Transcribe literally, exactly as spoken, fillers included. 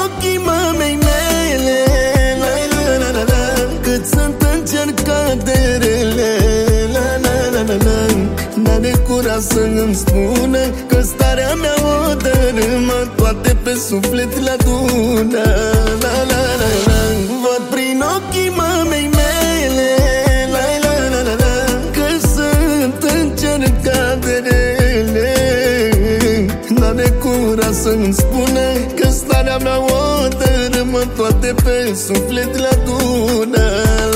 ochii mamei mele, la la la la la, cât sunt încercate rele, la la la la la. N-are curaj să-mi spună că starea mea o dărâmă, toate pe suflet le adună, la la la la. Văd prin ochii mamei mele, la la la la la, că sunt încercate rele. N-are curaj să-mi spună că starea mea o dărâmă, toate pe suflet le adună.